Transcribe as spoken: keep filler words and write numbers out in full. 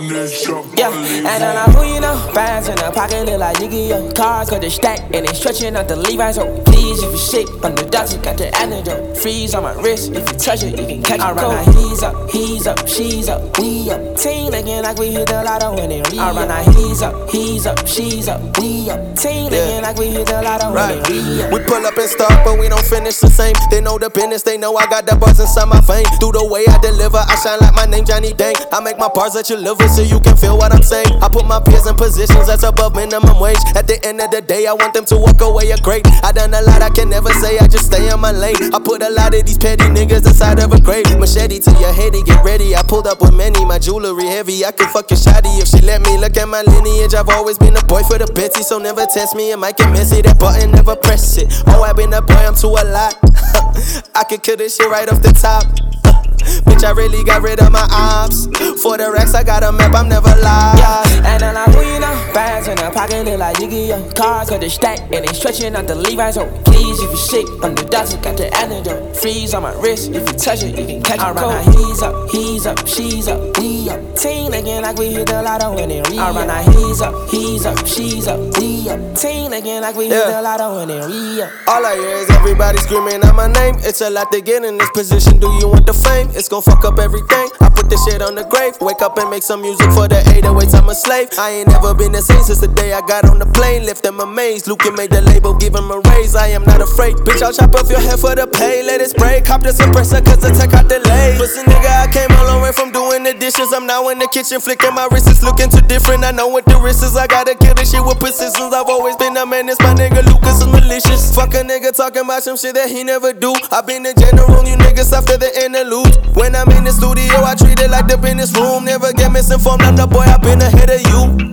Yeah, and then I who you know, bands in the pocket look like Yu-Gi-Oh. Cars got the stack and they stretching out the Levi's. So please, if you shit from the doctor, got the antidote. Freeze on my wrist, if you touch it, you can catch it. Alright, now he's up, he's up, she's up, we up. Team looking like we hit the lotto when it re-up. Alright, now he's up, he's up, she's up, we up. Team looking like we hit the lotto when it re-up. We pull up and start, but we don't finish the same. They know the business, they know I got the bars inside my vein. Through the way I deliver, I shine like my name Johnny Dang. I make my bars at your liver so you can feel what I'm saying. I put my peers in positions that's above minimum wage. At the end of the day, I want them to walk away a great. I done a lot I can never say, I just stay in my lane. I put a lot of these petty niggas inside of a grave. Machete to your head, get ready. I pulled up with many, my jewelry heavy. I could fuck your shawty if she let me. Look at my lineage, I've always been a boy for the Betsy. So never test me, it might get messy. That button, never press it. Oh, I've been a boy, I'm too a lot. I could kill this shit right off the top. Bitch, I really got rid of my ops. For the racks, I got a map, I'm never lost. Yeah, and then I who you know, bands in the pocket look like Yu-Gi-Oh. Cars got the stack and they stretching out the Levi's. So please, if you shit from the doctor, got the antidote. Freeze on my wrist, if you touch it, you can catch it. Alright, now he's up, he's up, she's up, we up. Team looking like we hit the lotto when it re-up. Alright, now he's up, he's up, she's up, we up. Team looking like we hit yeah. the lotto when it re-up. All I hear is everybody screaming out my name. It's a lot to get in this position, do you want the fame? It's gon' fuck up everything. I put this shit on the grave. Wake up and make some music for the eight oh eights, I'm a slave. I ain't never been the same since the day I got on the plane. Left them amazed. Luke made the label, give him a raise. I am not afraid. Bitch, I'll chop off your head for the pay. Let it spray. Cop the suppressor cause the tech out delay. Pussy nigga, I came a long way from doing the dishes. I'm now in the kitchen flicking my wrists. It's looking too different. I know what the risk is. I gotta kill this shit with persistence. I've always been a menace. My nigga Lucas is malicious. Fuck a nigga talking about some shit that he never do. I been the general, you niggas after the interlude. When I'm in the studio, I treat it like the business room. Never get misinformed, I'm the boy, I've been ahead of you.